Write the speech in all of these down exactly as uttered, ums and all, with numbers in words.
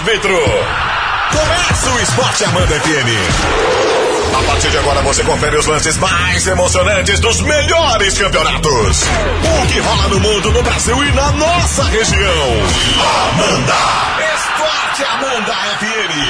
árbitro. Começa o Esporte Amanda F M. A partir de agora você confere os lances mais emocionantes dos melhores campeonatos. O que rola no mundo, no Brasil e na nossa região. Amanda. Esporte Amanda F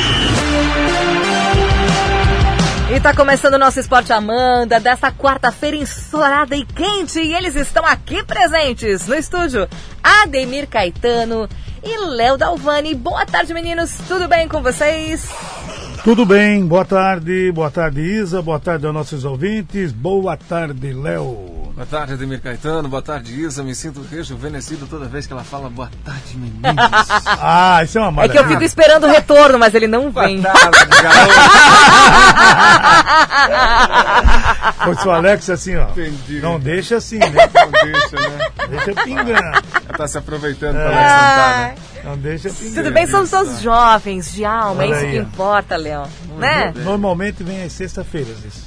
M. E tá começando o nosso Esporte Amanda desta quarta-feira ensolarada e quente. E eles estão aqui presentes no estúdio. Ademir Caetano e Léo Dalvani. Boa tarde, meninos. Tudo bem com vocês? Tudo bem. Boa tarde. Boa tarde, Isa. Boa tarde aos nossos ouvintes. Boa tarde, Léo. Boa tarde, Ademir Caetano. Boa tarde, Isa. Me sinto rejuvenescido toda vez que ela fala boa tarde, meninos. Ah, isso é uma maravilha. É que eu fico esperando o retorno, mas ele não vem. Boa tarde, garoto. Foi o Alex assim, ó. Entendi. Não deixa assim, né? Não deixa, né? Deixa pingando. Ela tá se aproveitando É. pra Alex cantar, né? Não deixa pingando. Tudo bem, somos todos jovens, de alma, é Olha isso aí, que ó. importa, Léo. Né? Normalmente vem às sexta-feiras isso.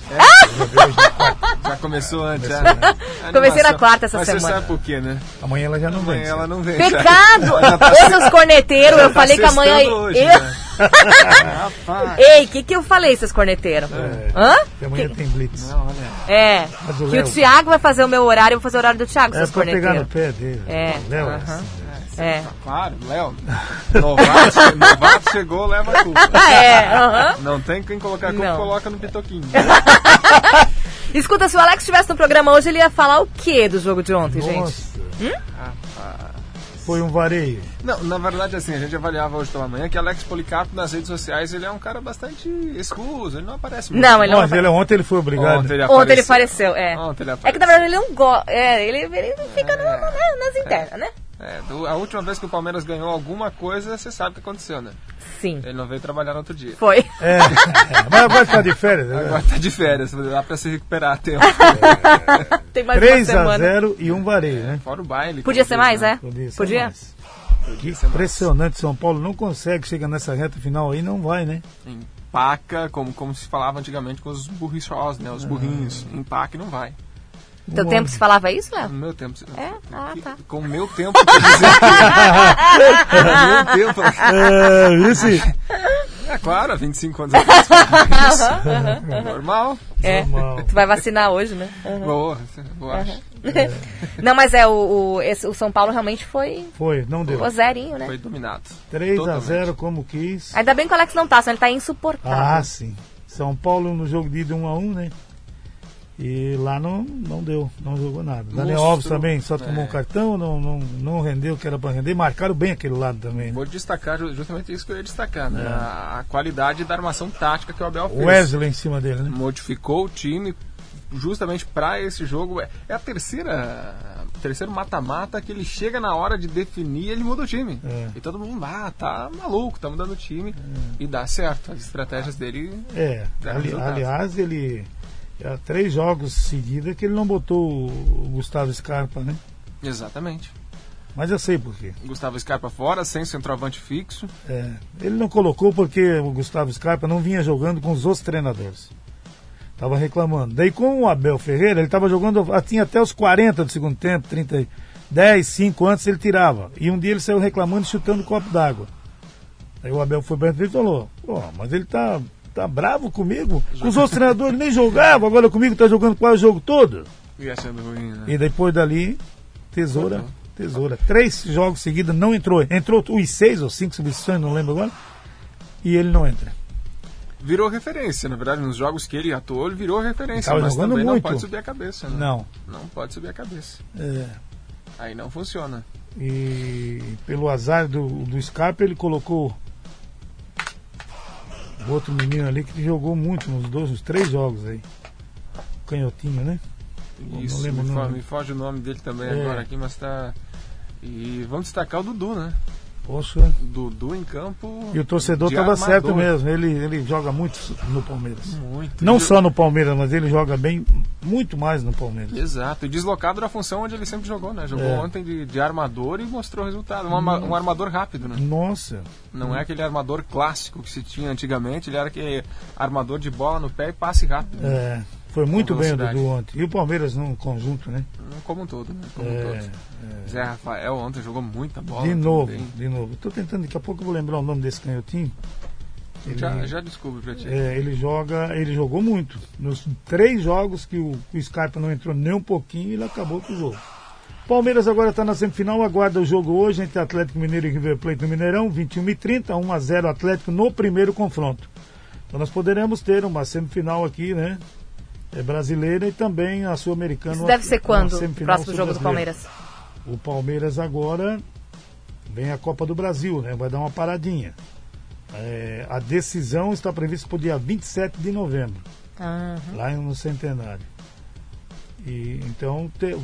Já começou antes, já, Começou, né? Comecei na Animação. quarta essa Mas semana. você sabe por quê, né? Amanhã ela já não vem. Amanhã ela não vem. Pecado! Já tá Ô, seus corneteiros, eu tá falei que amanhã... sextando hoje, eu... né? Rapaz. Ei, o que que eu falei, seus corneteiros? É. Hã? Que amanhã tem blitz. Não, olha. É, Mas o que Léo- o Thiago vai fazer o meu horário, eu vou fazer o horário do Thiago, É seus pra pegar no corneteiros. pé dele. É, O Léo é aham. assim. É. Claro, Léo. Novato, novato chegou, leva a culpa. Ah, é, aham. Não tem quem colocar a culpa, Não. coloca no pitoquinho. Escuta, se o Alex estivesse no programa hoje, ele ia falar o que do jogo de ontem, gente? Nossa, Rapaz. foi um vareio. Não, na verdade, assim, a gente avaliava hoje pela manhã que Alex Policarpo nas redes sociais, ele é um cara bastante escuso, ele não aparece muito. Não, ele não Mas ele, ontem ele foi obrigado. Ontem ele Ontem ele apareceu. apareceu, é. Ontem ele É que na apareceu. verdade ele não gosta. É, ele, ele fica no- na- nas internas, né? É, do- a última vez que o Palmeiras ganhou alguma coisa, você sabe o que aconteceu, né? Sim. Ele não veio trabalhar no outro dia. Foi. É, é, mas agora está de férias. né? Agora tá de férias, dá pra se recuperar a tempo. Tem mais uma três a semana. zero e um vareio, né? Fora o baile. Podia como ser diz, mais, né? é? Podia ser Podia? mais. Podia ser mais. Impressionante, São Paulo não consegue chegar nessa reta final aí, não vai, né? Empaca, como, como se falava antigamente com os burrichós, né? Os burrinhos. Empaque não vai. No teu Um tempo ano. se falava isso, No Léo? meu tempo. É? Ah, que- tá. Com o meu tempo, quer dizer. No meu tempo. É, esse É claro, há vinte e cinco anos atrás. Isso. Normal. É. Normal. Tu vai vacinar hoje, né? Boa, eu acho. Não, mas é, o, o, esse- o São Paulo realmente foi foi, não deu. o zerinho, né? Foi dominado. três a Totalmente. zero como quis. Ainda bem que o Alex não tá, senão ele tá insuportável. Ah, sim. São Paulo no jogo de ida um a um, né? E lá não, não deu, não jogou nada. Daniel Mostrou, Alves também só tomou é. um cartão, não, não, não rendeu o que era para render. Marcaram bem aquele lado também. Né? Vou destacar ju- justamente isso que eu ia destacar, né? A, a qualidade da armação tática que o Abel fez. O Wesley em cima dele, né? Modificou o time justamente para esse jogo. É é a terceira, o terceiro mata-mata que ele chega na hora de definir, ele muda o time. É. E todo mundo, ah, tá maluco, tá mudando o time. E dá certo. As estratégias dele. É, Deram ali- resultado. aliás, ele. Há três jogos seguidos que ele não botou o Gustavo Scarpa, né? Exatamente. Mas eu sei por quê. Gustavo Scarpa fora, sem centroavante fixo. É, ele não colocou porque o Gustavo Scarpa não vinha jogando com os outros treinadores. Tava reclamando. Daí com o Abel Ferreira, ele tava jogando, tinha até os quarenta do segundo tempo, trinta, dez, cinco antes ele tirava. E um dia ele saiu reclamando e chutando copo d'água. Aí o Abel foi perto dele e falou, pô, mas ele tá, tá bravo comigo? Com os outros treinadores nem jogavam, agora comigo tá jogando quase o jogo todo. E achando ruim, né? E depois dali, tesoura, tesoura. Três jogos seguidos não entrou. Entrou os seis ou cinco substituições, não lembro agora. E ele não entra. Virou referência, na verdade, nos jogos que ele atuou, ele virou referência. Tava Mas jogando também não muito. pode subir a cabeça, né? Não. Não pode subir a cabeça. É, Aí não funciona. e pelo azar do, do Scarpa, ele colocou o outro menino ali que jogou muito nos dois, nos três jogos aí. O canhotinho, né? Isso, não lembro me, o fo- nome. me foge o nome dele também É. agora aqui, mas tá... E vamos destacar o Dudu, né? Poxa. Dudu em campo. E o torcedor de estava armador. certo mesmo. Ele, ele joga muito no Palmeiras. Muito. Não De- só no Palmeiras, mas ele joga bem, muito mais no Palmeiras. Exato, e deslocado da função onde ele sempre jogou, né? Jogou É. ontem de, de armador e mostrou o resultado. Um, arma- um armador rápido, né? Nossa. Não é aquele armador clássico que se tinha antigamente, ele era aquele armador de bola no pé e passe rápido. É, Foi muito bem o velocidade. Dudu ontem. E o Palmeiras no conjunto, né? Como um todo, né? Como um É, todo. é. Zé Rafael ontem jogou muita bola. De novo, também. de novo. Tô tentando, daqui a pouco eu vou lembrar o nome desse canhotinho. Ele, Já, já descubro pra ti. é, ele joga, ele jogou muito. Nos três jogos que o, o Scarpa não entrou nem um pouquinho, ele acabou com o jogo. Palmeiras agora está na semifinal, aguarda o jogo hoje entre Atlético Mineiro e River Plate no Mineirão, vinte e um e trinta, um a zero Atlético no primeiro confronto. Então nós poderemos ter uma semifinal aqui, né? É brasileira e também a sul-americana. Isso deve ser quando? O Próximo jogo do Palmeiras. O Palmeiras agora vem a Copa do Brasil, né? Vai dar uma paradinha. É, a decisão está prevista para o dia vinte e sete de novembro, Uhum. lá no Centenário. E, então te,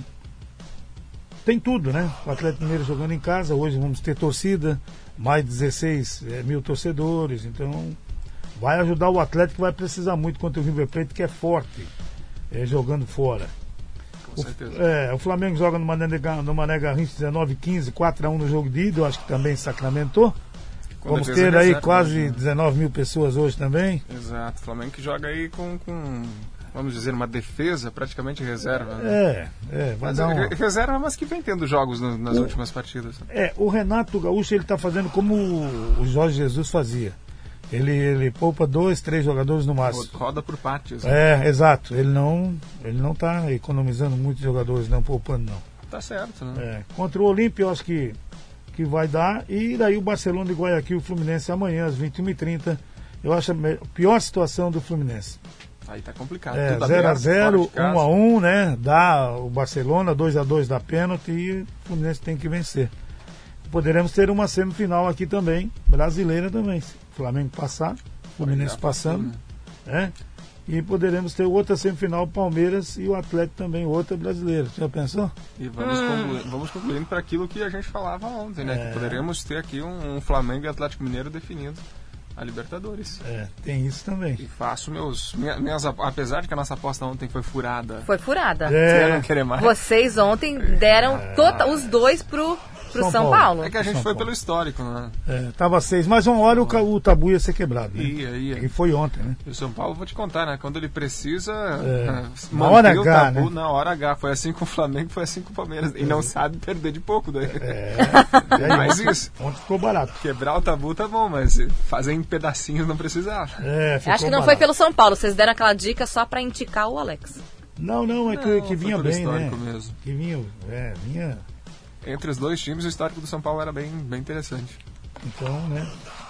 tem tudo, né? O Atlético Mineiro jogando em casa, hoje vamos ter torcida, mais dezesseis é, mil torcedores, então vai ajudar o Atlético, que vai precisar muito contra o River Plate, que é forte, é, jogando fora. Com certeza. O, é, o Flamengo joga no Mané, no Mané Garrincha dezenove a quinze, quatro a um no jogo de ida, eu acho que também sacramentou. Com Vamos defesa ter aí reserva, quase né? dezenove mil pessoas hoje também. Exato. O Flamengo que joga aí com, com, vamos dizer, uma defesa praticamente reserva. Né? É, é, vai Mas dar re- uma... reserva, mas que vem tendo jogos no- nas O- últimas partidas. É, o Renato Gaúcho, ele tá fazendo como o o Jorge Jesus fazia. Ele, ele poupa dois, três jogadores no máximo. Roda por partes. Né? É, exato. Ele não, ele não tá economizando muitos jogadores, não poupando, não. Tá certo, né? É, contra o Olímpia, eu acho que, que vai dar. E daí o Barcelona de Guayaquil, o Fluminense amanhã às vinte e uma e trinta. Eu acho a me- pior situação do Fluminense. Aí tá complicado. É, Tudo zero a aberto, zero, fora de casa. um a um, né? Dá o Barcelona, dois a dois dá pênalti e o Fluminense tem que vencer. Poderemos ter uma semifinal aqui também, brasileira também. Se o Flamengo passar, o Fluminense Já passando, passou, né? né? E poderemos ter outra semifinal, Palmeiras e o Atlético também, outra brasileira. Já pensou? E vamos, concluir, vamos concluindo para aquilo que a gente falava ontem, né? É. Que poderemos ter aqui um, um Flamengo e Atlético Mineiro definindo a Libertadores. É, tem isso também. E faço meus. Minha, minhas, ap- apesar de que a nossa aposta ontem foi furada. Foi furada. É. Você não querer mais. Vocês ontem deram tota- os dois pro, pro São São, Paulo. Paulo. É que a gente São foi Paulo. pelo histórico, né? É, tava seis, mas uma hora o, ca- o tabu ia ser quebrado, né? Ia, ia. E foi ontem, né? E o São Paulo, vou te contar, né? Quando ele precisa É. é, Na manter hora o H, tabu né? na hora H. Foi assim com o Flamengo, foi assim com o Palmeiras. E não sabe perder de pouco daí. É, e aí, Mas ontem, isso. ontem ficou barato. Quebrar o tabu tá bom, mas fazer em pedacinhos não precisava. É, ficou Acho que não foi barato. pelo São Paulo. Vocês deram aquela dica só pra indicar o Alex. Não, não, é que, Não, que foi vinha pelo bem, né? histórico mesmo. Que vinha, é, vinha. Entre os dois times, o histórico do São Paulo era bem, bem interessante. Então, né?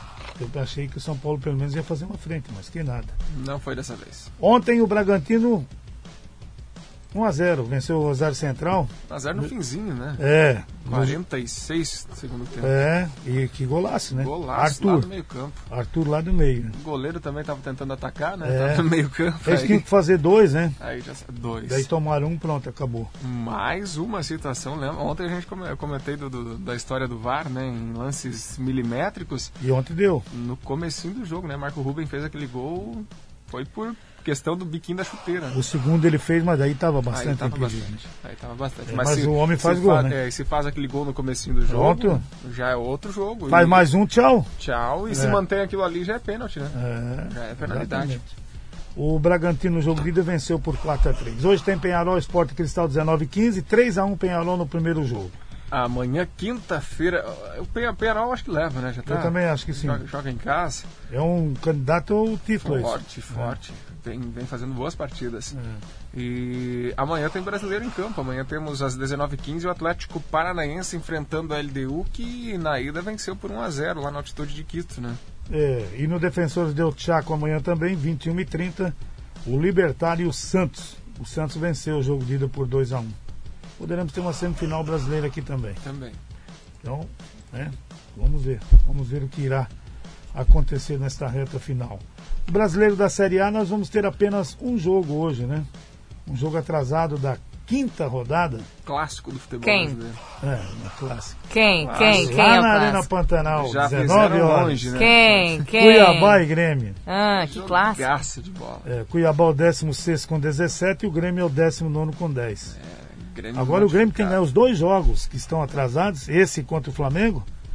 Eu achei que o São Paulo pelo menos ia fazer uma frente, mas que nada. Não foi dessa vez. Ontem o Bragantino um a zero, venceu o Rosário Central. um a zero no finzinho, né? É, quarenta e seis do segundo tempo. é, e que golaço, né? Golaço lá Arthur, no meio campo. Arthur lá do meio. O goleiro também estava tentando atacar, né? É. Tava no meio campo. Eles tinham Aí, que fazer dois, né? aí já sa- dois. Daí tomaram um, pronto, acabou. Mais uma situação, lembra? Ontem a gente come- eu comentei do, do- da história do V A R, né? Em lances milimétricos. E ontem deu. No comecinho do jogo, né? Marco Ruben fez aquele gol, foi por questão do biquinho da chuteira. O segundo ele fez, mas daí tava Aí bastante tava impedido. bastante. Aí tava bastante. É, mas o homem faz se gol, fa- né? É, e se faz aquele gol no comecinho do jogo, Pronto. já é outro jogo. Faz E mais um, tchau. Tchau. E se É. mantém aquilo ali, já é pênalti, né? É, Já é penalidade. exatamente. O Bragantino no jogo de ida venceu por quatro a três. Hoje tem Penharol Sport Cristal dezenove a quinze, três a um Penharol no primeiro jogo. Amanhã, quinta-feira, o Penha- Penharol acho que leva, né? Já tá, Eu também acho que sim. Joga, joga em casa. É um candidato ao título esse. Forte, forte. Vem, vem fazendo boas partidas. É. E amanhã tem brasileiro em campo. Amanhã temos às dezenove e quinze o Atlético Paranaense enfrentando a L D U, que na ida venceu por um a zero lá na altitude de Quito, né? É, e no Defensores del Chaco amanhã também, vinte e uma e trinta, o Libertário e o Santos. O Santos venceu o jogo de ida por dois a um. Poderemos ter uma semifinal brasileira aqui também. Também. Então, né, vamos ver. Vamos ver o que irá acontecer nesta reta final. O brasileiro da Série A, nós vamos ter apenas um jogo hoje, né? Um jogo atrasado da quinta rodada. Clássico do futebol Quem? brasileiro. É, uma clássica. Quem? Ah, Quem? Quem Lá é o na Arena clássico? Pantanal, Já dezenove fizeram horas. longe, né? Quem? Quem? Cuiabá e Grêmio. Ah, que clássico. Jogaço de bola. É, Cuiabá o décimo sexto com dezessete e o Grêmio é o décimo nono com dez. Grêmio Agora o Grêmio tem que modificado. ganhar os dois jogos que estão atrasados, esse contra o Flamengo,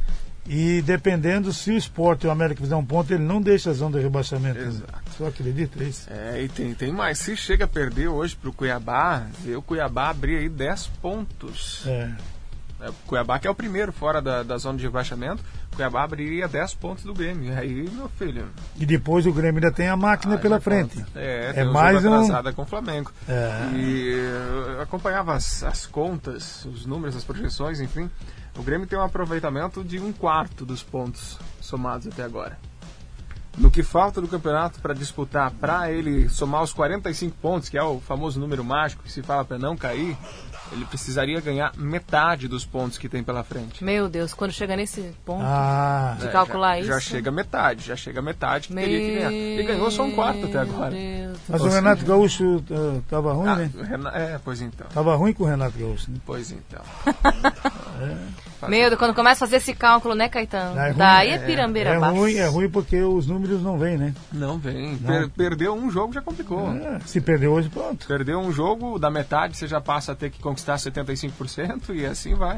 E dependendo, se o Sport e o América fizer um ponto, ele não deixa a zona de rebaixamento. Exato. Né? Você acredita isso? É, e tem, tem mais. Se chega a perder hoje pro Cuiabá, vê o Cuiabá abrir aí dez pontos. É. É, o Cuiabá que é o primeiro fora da, da zona de rebaixamento, o Cuiabá abriria dez pontos do Grêmio. E aí, meu filho... E depois o Grêmio ainda tem a máquina ah, pela frente. Conta. É, é tem mais jogo um... atrasada com o Flamengo. É. E eu acompanhava as, as contas, os números, as projeções, enfim. O Grêmio tem um aproveitamento de um quarto dos pontos somados até agora. No que falta do campeonato para disputar, para ele somar os quarenta e cinco pontos, que é o famoso número mágico que se fala para não cair, ele precisaria ganhar metade dos pontos que tem pela frente. Meu Deus, quando chega nesse ponto Ah, de É, calcular já, isso... Já chega metade, já chega metade que Meu teria que ganhar. E ganhou só um quarto até agora. Deus. mas Ou o Renato seja- Gaúcho uh, tava ruim, Ah, né? o Rena- é, pois então. Tava ruim com o Renato Gaúcho, né? Pois então. Meu Deus, quando começa a fazer esse cálculo, né, Caetano? É ruim, Daí é é- pirambeira É abaixo. ruim, é ruim porque os números não vêm, né? Não vem. Não. Per- perdeu um jogo, já complicou. É, se perder hoje, pronto. Perdeu um jogo, da metade você já passa a ter que conquistar setenta e cinco por cento e assim vai.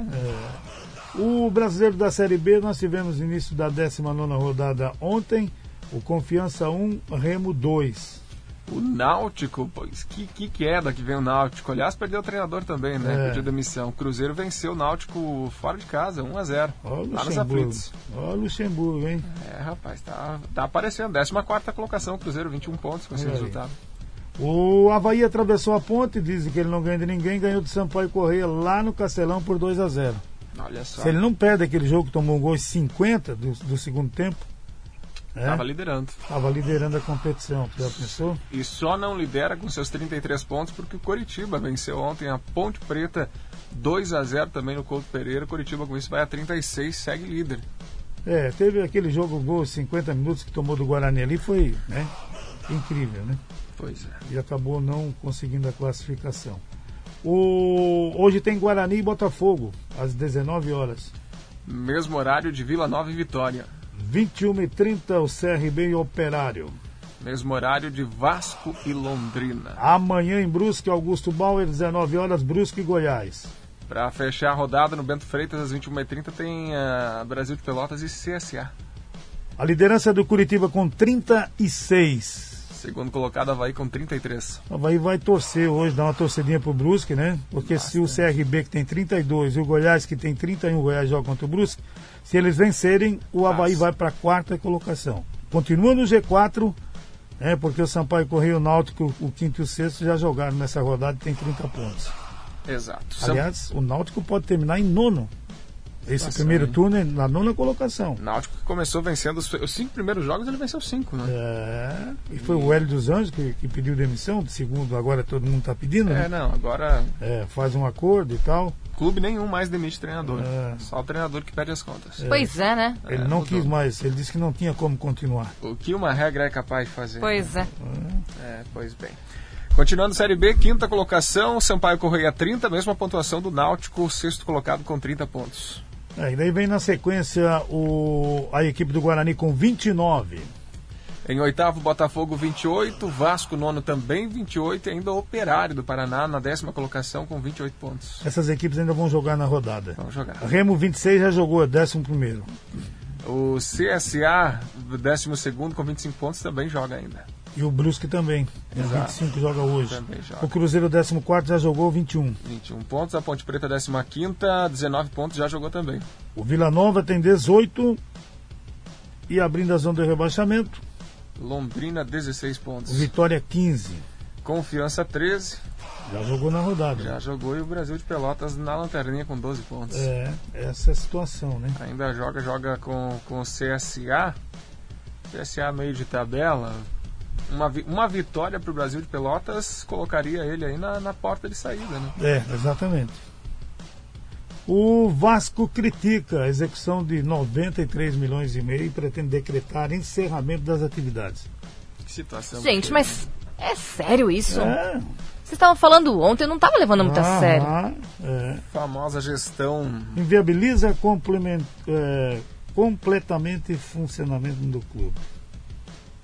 O brasileiro da Série B, nós tivemos início da décima nona rodada ontem. O Confiança um, Remo dois. O Náutico, pois, que, que queda que vem o Náutico. Aliás, perdeu o treinador também, né? É. Pediu demissão. O Cruzeiro venceu o Náutico fora de casa, um a zero. Ó o Lá nos Luxemburgo. aflitos. Ó o Luxemburgo, hein? É, rapaz, tá, tá aparecendo. décima quarta colocação, o Cruzeiro, vinte e um pontos com esse Olha aí. resultado. O Avaí atravessou a ponte, dizem que ele não ganha de ninguém, ganhou do Sampaio Corrêa lá no Castelão por dois a zero. Olha só. Se ele não perde aquele jogo que tomou um gol em cinquenta do, do segundo tempo, Tava é, liderando. tava liderando a competição. Já pensou? E só não lidera com seus trinta e três pontos porque o Coritiba venceu ontem a Ponte Preta dois a zero também no Couto Pereira. O Coritiba com isso vai a trinta e seis, segue líder. É, teve aquele jogo, gol cinquenta minutos que tomou do Guarani ali, foi, né, incrível, né? Pois é. E acabou não conseguindo a classificação. O, hoje tem Guarani e Botafogo, às dezenove horas. Mesmo horário de Vila Nova e Vitória. vinte e uma e trinta, o C R B e Operário. Mesmo horário de Vasco e Londrina. Amanhã em Brusque, Augusto Bauer, dezenove horas, Brusque e Goiás. Para fechar a rodada no Bento Freitas, às vinte e uma e trinta, tem uh, Brasil de Pelotas e C S A. A liderança é do Curitiba com trinta e seis. Segundo colocado, Avaí com trinta e três. O Avaí vai torcer hoje, dar uma torcedinha pro Brusque, né? Porque Bastante. se o C R B, que tem trinta e dois, e o Goiás, que tem trinta e um, o Goiás joga contra o Brusque, se eles vencerem, o Avaí Nossa. vai para a quarta colocação. Continua no G quatro, né? Porque o Sampaio Corrêa e o Náutico, o quinto e o sexto, já jogaram nessa rodada e tem trinta pontos. Exato. Aliás, o Náutico pode terminar em nono. Esse Nossa, primeiro hein? turno é na nona colocação. Náutico que começou vencendo os, os cinco primeiros jogos, ele venceu cinco, né? É, e foi o Hélio dos Anjos que, que pediu demissão, de segundo agora todo mundo está pedindo, É, né? não, agora É, faz um acordo e tal. clube nenhum mais demite treinador. É. Só o treinador que pede as contas. Pois é, né? Ele É, não mudou. quis mais, ele disse que não tinha como continuar. O que uma regra é capaz de fazer? Pois é. É, pois bem. Continuando Série B, quinta colocação, Sampaio Corrêa trinta, mesma pontuação do Náutico, sexto colocado com trinta pontos. É, e daí vem na sequência o, a equipe do Guarani com vinte e nove. Em oitavo, Botafogo vinte e oito, Vasco nono também vinte e oito e ainda o Operário do Paraná na décima colocação com vinte e oito pontos. Essas equipes ainda vão jogar na rodada. Vamos jogar. Remo vinte e seis já jogou, é décimo primeiro. O C S A, décimo segundo com vinte e cinco pontos, também joga ainda. E o Brusque também, tem Exato. vinte e cinco, joga hoje. Também joga. O Cruzeiro décimo quarto já jogou vinte e um. vinte e um pontos, a Ponte Preta décima quinta, dezenove pontos, já jogou também. O Vila Nova tem dezoito e abrindo a zona de rebaixamento, Londrina dezesseis o pontos. Vitória quinze. Confiança treze, Já jogou na rodada. já jogou, e o Brasil de Pelotas na lanterninha com doze pontos. É, essa é a situação, né? Ainda joga, joga com, com o C S A. C S A meio de tabela. Uma, vi- uma vitória para o Brasil de Pelotas colocaria ele aí na, na porta de saída, né? É, exatamente. O Vasco critica a execução de noventa e três milhões e meio e pretende decretar encerramento das atividades. Que situação. Gente, que- mas é sério isso? É, Vocês estavam falando ontem, eu não estava levando muito a ah, sério. é. Famosa gestão. Inviabiliza complement, é, completamente o funcionamento do clube.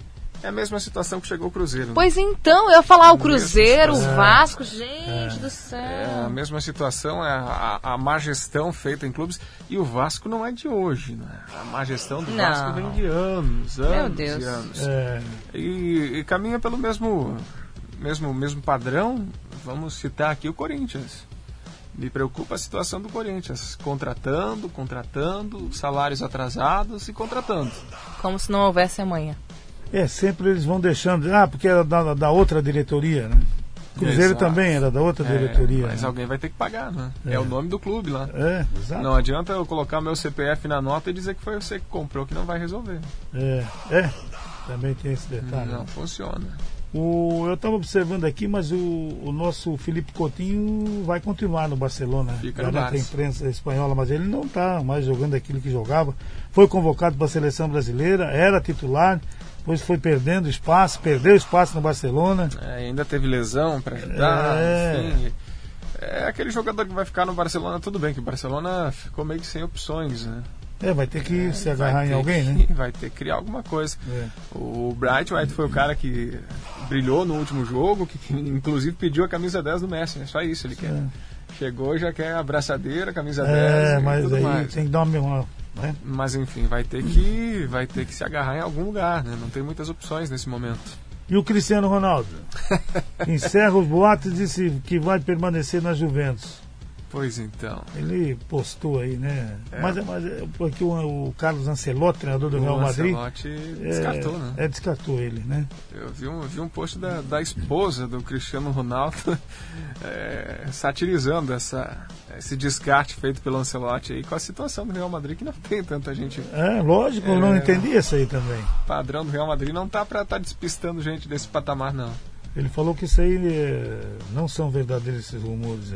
É a mesma situação que chegou o Cruzeiro. Né? Pois então, eu ia falar o Cruzeiro, o situação. Vasco, gente É. do céu. É a mesma situação, é a, a má gestão feita em clubes. E o Vasco não é de hoje, né? A má gestão do Não. Vasco vem de anos, anos Meu Deus. e anos. É, E, e caminha pelo mesmo, mesmo, mesmo padrão. Vamos citar aqui o Corinthians. Me preocupa a situação do Corinthians. Contratando, contratando, salários atrasados e contratando. Como se não houvesse amanhã. é, sempre eles vão deixando. Ah, porque era da, da outra diretoria, né? Cruzeiro Exato. também era da outra É, diretoria. mas né? alguém vai ter que pagar, né? É. É. o nome do clube lá. É, exato. Não adianta eu colocar meu C P F na nota e dizer que foi você que comprou, que não vai resolver. É, é, também tem esse detalhe. Não funciona. O, eu estava observando aqui, mas o, o nosso Felipe Coutinho vai continuar no Barcelona. Fica no Garante a Barça. imprensa espanhola, mas ele não está mais jogando aquilo que jogava. Foi convocado para a seleção brasileira, era titular, depois foi perdendo espaço, perdeu espaço no Barcelona. É, ainda teve lesão para ajudar, É. enfim. É aquele jogador que vai ficar no Barcelona, tudo bem, que o Barcelona ficou meio que sem opções, né? É, vai ter que É, se vai agarrar em ter alguém, que- né? Vai ter que criar alguma coisa. É. O Bright White foi o cara que brilhou no último jogo, que, que inclusive pediu a camisa dez do Messi, né? Só isso ele quer. É. Chegou, já quer a abraçadeira, camisa É, dez e mas tudo aí mais. tem que dar uma. uma né? Mas enfim, vai ter que vai ter que se agarrar em algum lugar, né? Não tem muitas opções nesse momento. E o Cristiano Ronaldo? Encerra os boatos e disse que vai permanecer na Juventus. Pois então. Ele postou aí, né? É. Mas, mas é porque o, o Carlos Ancelotti, treinador do O Real Madrid, Ancelotti descartou, é, né? é, descartou ele, né? Eu vi um, vi um post da, da esposa do Cristiano Ronaldo é, satirizando essa, esse descarte feito pelo Ancelotti aí com a situação do Real Madrid, que não tem tanta gente. É, lógico, eu não É. entendi isso aí também. O padrão do Real Madrid não tá pra estar despistando gente desse patamar, não. Ele falou que isso aí é, não são verdadeiros esses rumores aí.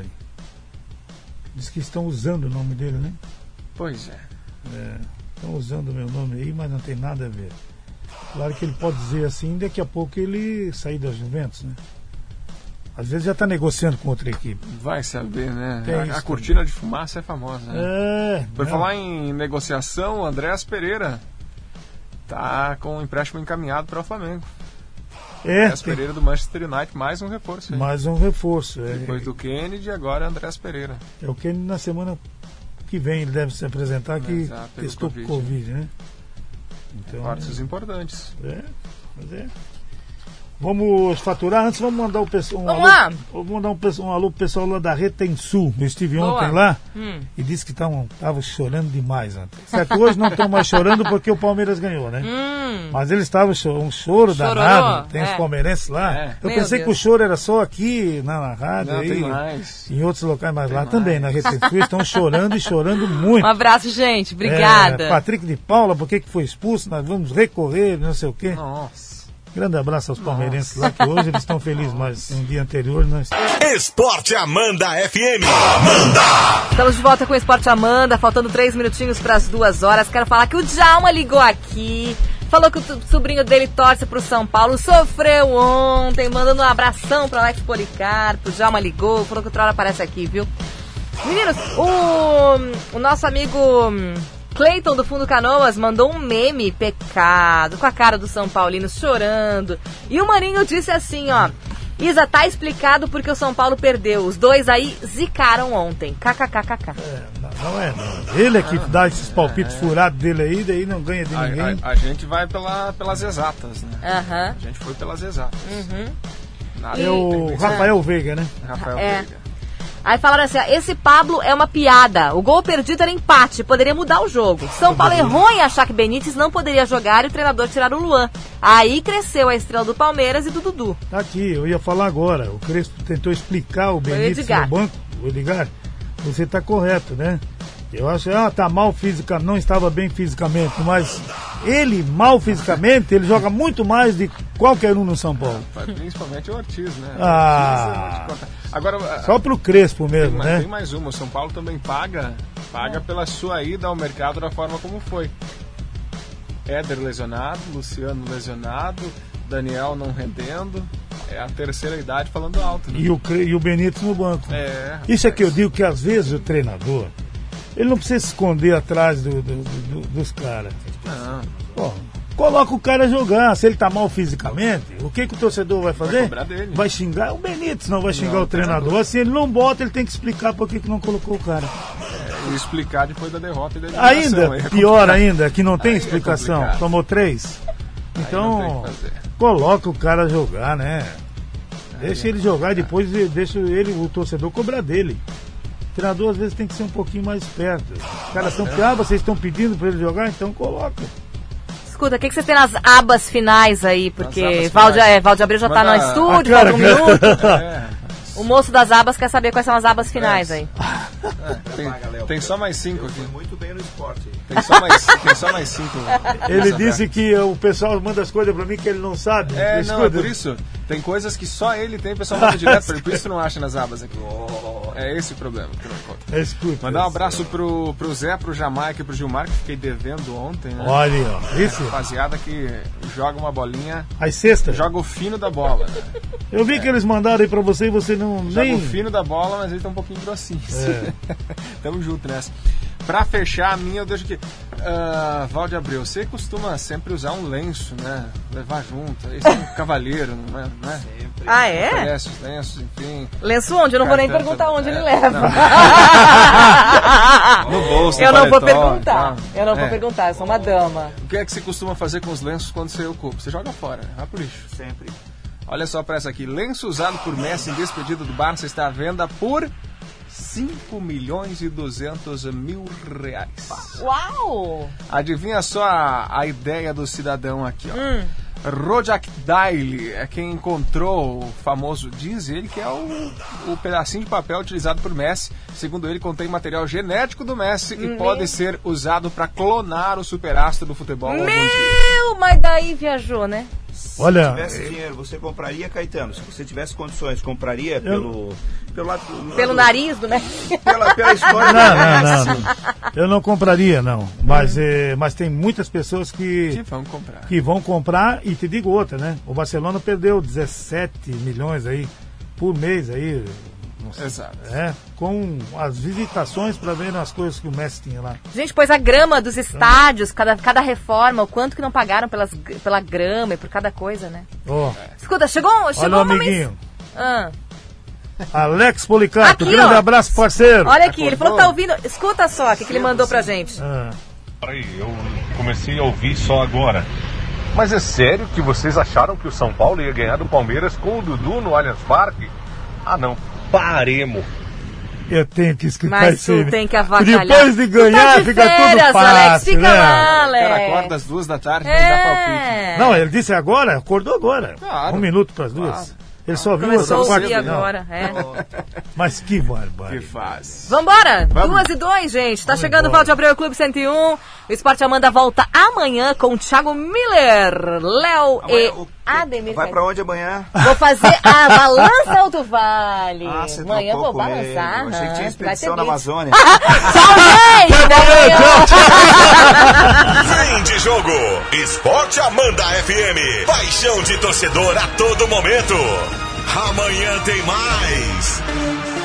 Diz que estão usando o nome dele, né? Pois é. É, estão usando o meu nome aí, mas não tem nada a ver. Claro que ele pode dizer assim, daqui a pouco ele sair da Juventus, né? Às vezes já está negociando com outra equipe. Vai saber, né? Tem A, isso a cortina de fumaça é famosa, né? É. Por não. falar em negociação, o Andréas Pereira tá com um empréstimo encaminhado para o Flamengo. É, Andréas tem Pereira do Manchester United, mais um reforço aí. mais um reforço. É, Depois do Kennedy, agora Andréas Pereira. é o que ele, na semana que vem ele deve se apresentar que Exato, pegou testou Covid, com Covid, né? Então, Reforços importantes. é, mas é. Vamos faturar antes, vamos mandar o pessoal. Um Vamos alô, lá. Vamos mandar um, pessoal- um alô pro pessoal lá da Retensul. Eu estive Boa. ontem lá Hum. e disse que estavam chorando demais ontem. Certo, hoje não estão mais chorando porque o Palmeiras ganhou, né? Hum. Mas eles estavam cho- um choro Chororô, danado. Tem é. os palmeirenses lá. É. Eu Meu pensei Deus. que o choro era só aqui na, na rádio. Não, aí, tem mais. em outros locais, mas lá mais. também, na Retensul, estão chorando e chorando muito. Um abraço, gente. Obrigada. É, Patrick de Paula, por que que foi expulso? Nós vamos recorrer, não sei o quê. Nossa. Grande abraço aos palmeirenses lá, que hoje eles estão felizes, mas no dia anterior nós... Esporte Amanda F M. Estamos de volta com o Esporte Amanda, faltando três minutinhos para as duas horas. Quero falar que o Djalma ligou aqui, falou que o t- sobrinho dele torce pro São Paulo, sofreu ontem, mandando um abração para Alex Policarpo. O Djalma ligou, falou que outra hora aparece aqui, viu? Meninos, o, o nosso amigo hum, Cleiton do Fundo Canoas mandou um meme pecado com a cara do São Paulino chorando. E o Marinho disse assim, ó: Isa, tá explicado porque o São Paulo perdeu. Os dois aí zicaram ontem. KKKKK. É, não, não é, não. Ele é que dá esses palpites furados dele aí, daí não ganha de A, ninguém. a- a gente vai pela, pelas exatas, né? Aham. A gente foi pelas exatas. Uhum. Nada É o tem- Rafael Veiga, né? Rafael É. Veiga. Aí falaram assim, ó, esse Pablo é uma piada. O gol perdido era empate, poderia mudar o jogo. São Paulo errou em achar que Benítez não poderia jogar e o treinador tirar o Luan. Aí cresceu a estrela do Palmeiras e do Dudu. Tá aqui, eu ia falar agora. O Crespo tentou explicar o Benítez Edgar. no banco. O Edgar, você tá correto, né? Eu acho que ah, tá mal fisicamente, não estava bem fisicamente, mas ele, mal fisicamente, ele joga muito mais de qualquer um no São Paulo. Principalmente o Ortiz, né? Ah. O Ortiz, eu vou te contar. Agora, Só pro Crespo tem, mesmo, mais- né? tem mais uma. O São Paulo também paga, paga pela sua ida ao mercado da forma como foi. Éder lesionado, Luciano lesionado, Daniel não rendendo. É a terceira idade falando alto. Né? E o, Cre- e o Benítez no banco. É, Isso é que eu digo que às vezes o treinador, ele não precisa se esconder atrás do- do- do- dos caras. Não. Pô, coloca o cara a jogar. Se ele tá mal fisicamente, o que, que o torcedor vai fazer? Vai cobrar dele. Vai xingar o Benítez, não vai xingar Não, o treinador. treinador. Se ele não bota, ele tem que explicar por que, que não colocou o cara. E explicar depois da derrota e da eliminação. Ainda, Aí é pior complicado. ainda, que não tem Aí é explicação. complicado. Tomou três. Aí Então, não tem o que fazer. coloca o cara a jogar, né? Deixa ele jogar e depois deixa ele, o torcedor cobrar dele. O treinador às vezes tem que ser um pouquinho mais esperto. Os caras estão, ah, vocês estão pedindo para ele jogar, então coloca. Escuta, o que, que vocês têm nas abas finais aí? Porque Nas abas Valde, finais. é, Valde Abreu já tá Manda- no estúdio, Ah, cara, falta um cara. minuto. É, O moço das abas quer saber quais são as abas finais aí. tem, tem só mais cinco aqui. Muito bem no esporte. Tem só mais, tem só mais cinco. Ele Essa disse que o pessoal manda as coisas para mim que ele não sabe. É, não, é Escuta. por isso. Tem coisas que só ele tem, o pessoal manda direto pra ele. Por isso tu não acha nas abas aqui. É esse o problema que tu não encontra. Escuta. Mandar um abraço pro, pro Zé, pro Jamaica e pro Gilmar, que fiquei devendo ontem, né? Olha aí, ó. Isso. Rapaziada que joga uma bolinha, As sextas. joga o fino da bola, né? Eu vi que eles mandaram aí pra você e você não Joga nem... o fino da bola, mas ele tá um pouquinho grossinho. É. Tamo junto nessa. Pra fechar a minha, eu deixo aqui. Uh, Valde Abreu, você costuma sempre usar um lenço, né? Levar junto. Esse é um cavalheiro, não é? Não é? Ah, é? Oferece os lenços, enfim. Lenço onde? Eu não vou nem Cartão, perguntar onde é, ele leva. No bolso, Eu no não vou paletó, perguntar. tá? Eu não vou É. perguntar, eu sou uma dama. O que é que você costuma fazer com os lenços quando você ocupa? Você joga fora, né? Vai pro lixo. Sempre. Olha só pra essa aqui. Lenço usado por Messi em despedida do Barça está à venda por cinco milhões e duzentos mil reais. Uau! Adivinha só a, a ideia do cidadão aqui, ó. Hum. Rojak Daily é quem encontrou o famoso, diz ele, que é o, o pedacinho de papel utilizado por Messi. Segundo ele, contém material genético do Messi e Meu. pode ser usado para clonar o superastro do futebol algum dia. Meu, mas daí viajou, né? Olha, Se tivesse dinheiro, você compraria, Caetano? Se você tivesse condições, compraria pelo, pelo lado... Pelo nariz do, né? Pela, pela história não, do não, Messi. não, não. Eu não compraria, não. Mas, é, mas tem muitas pessoas Que que, vamos comprar. que vão comprar e te digo outra, né? O Barcelona perdeu dezessete milhões aí por mês aí. Não sei, Exato. é, com as visitações para ver as coisas que o Messi tinha lá. Gente, pois a grama dos estádios, cada, cada reforma, o quanto que não pagaram pelas, pela grama e por cada coisa, né? Ó, Escuta, chegou, chegou olha o uma mens- amiguinho. Ah, Alex Policarpo, Aqui, grande ó. abraço, parceiro. olha aqui, ele Acordou? falou que tá ouvindo. Escuta só o que, que ele mandou pra gente. Ah, Peraí, eu comecei a ouvir só agora. Mas é sério que vocês acharam que o São Paulo ia ganhar do Palmeiras com o Dudu no Allianz Parque? Ah não, paremos. eu tenho que escutar Mas isso aí, tu né? tem que avacalhar. Depois de Tu ganhar, tá de fica férias, tudo fácil, Alex, fica né? lá, O cara Alex. acorda às duas da tarde e não dá palpite. É. Não, ele disse agora, acordou agora. Claro. Um minuto para as duas. Claro. Ele só viu Começou essa a parte ouvir final. agora, é. Mas que Que barbárie. faz. Vambora! Vamos. Duas e dois, gente. Tá Vamos chegando o embora. Valde Abreu Clube cento e um. O Esporte Amanda volta amanhã com o Thiago Miller, Léo Amanhã, e o- Ademir. Vai pra onde amanhã? Vou fazer a Balança Alto Vale. Ah, você amanhã trocou vou comigo. balançar. Eu achei que tinha aham. Vai expedição ter na blitz. Amazônia. Tchau, gente! Até amanhã. Fim de jogo. Esporte Amanda F M. Paixão de torcedor a todo momento. Amanhã tem mais.